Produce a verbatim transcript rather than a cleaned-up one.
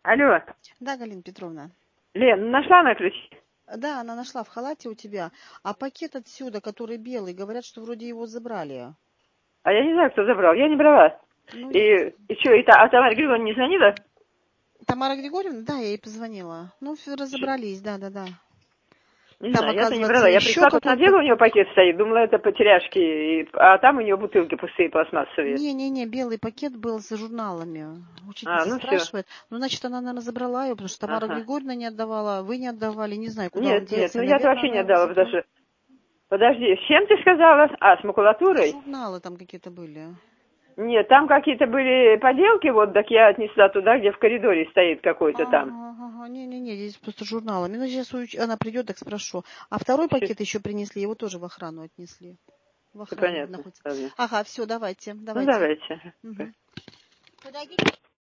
Алло, Да, Галина Петровна. Лен, нашла на ключи? Да, она нашла в халате у тебя. А пакет отсюда, который белый, говорят, что вроде его забрали. А я не знаю, кто забрал, я не брала. Ну, И, я... и что, и та, а Тамара Григорьевна не звонила? Тамара Григорьевна? Да, я ей позвонила. Ну, всё, разобрались, да-да-да. Не Там, знаю, я-то не оказывается, брала. Я еще пришла, какой-то... посмотрела, у нее пакет стоит, думала, это потеряшки, и- а там у нее бутылки пустые пластмассовые. Не-не-не, белый пакет был с журналами. А, Учительница ну все. спрашивает. Ну, значит, она, наверное, забрала ее, потому что Тамара Ага. Григорьевна не отдавала, вы не отдавали, не знаю, куда он Нет, нет, делся. ну я-то Наверное, вообще она не его отдала, потому забрала. что... Подожди, с чем ты сказала? А, с макулатурой? Журналы там какие-то были. Нет, там какие-то были поделки, вот, так я отнесла туда, где в коридоре стоит какой-то там. Ага, ага, не-не-не, здесь просто журналами. Ну, сейчас уч- она придет, так спрошу. А второй Все, пакет еще принесли, его тоже в охрану отнесли. В все охране понятно. находится. Ладно. Ага, все, давайте, Ну давайте. давайте. Угу. Подойдите.